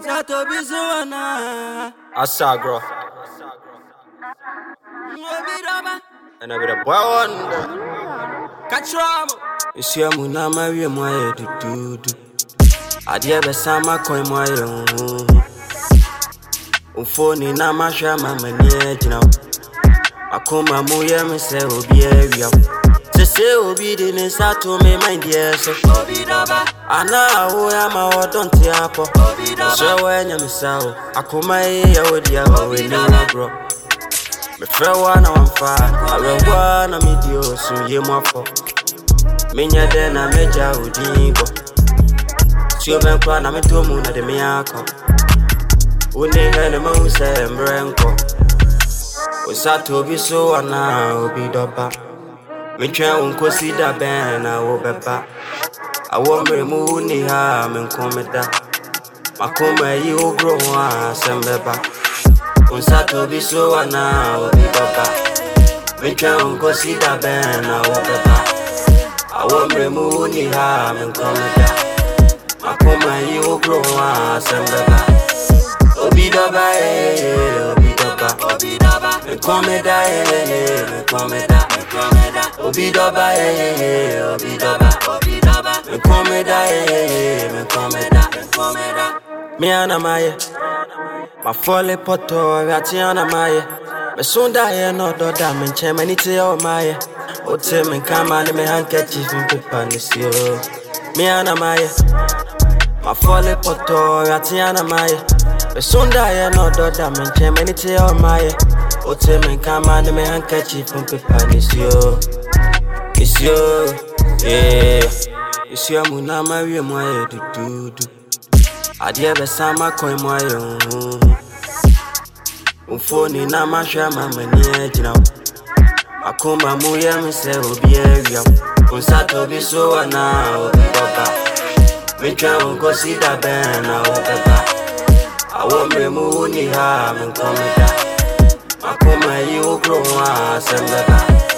Sato Bizuana Asagro. And I be the boy wonder. Catch ram. It's your munama, we my do. I dear the summer coin my own. Ufoni na mashama manye jina. Akoma moya me se obi area. Se se obi de ne sato me mind yes. Obi daba. Ana wo ya ma odonte apo. Obi daba. So wenya me sao. Akoma ye ya odi aba we no bro. Me frewa na wamfa. Arewa na medio so ye mwafo. Menya de na meja odinbo. Sio ben kwa na metomu na de me akọ. Uni hene mo se mbrenko. Sato biso ana obi doba. Me twa unkosi da ben na wo beba. Awo mremu ni ha me nkomeda. Makoma yi ogro ho asembeba. Sato biso ana obi doba. Me twa unkosi da ben na wo beba. Awo mremu ni ha me nkomeda. Makoma yi ogro ho asembeba. Obi doba obi doba. Obi daba. Me komeda me komeda. Obi doba obi doba. Obi daba. Me komeda. Me ana maye. Ma fole poto ati ana maye. Me sunda no doda me nche mani te o maye. O te me kama ne me handkerchief paper ni sio. Me ana maye. Ma fole poto ati ana maye. Me sunda no doda me nche mani te o maye. O te me kama ne me handkerchief paper ni sio. It's you, yeah. It's your munama we moye do. I dear the summer coin moye. Ufoni na mashama manye jina. Akoma moya me se obi area. Sato biso ana obi doba. Me twa unkosi da ben na obeba. Awo mremu ni ha me komeda. Akoma yi ogro ho asembeba.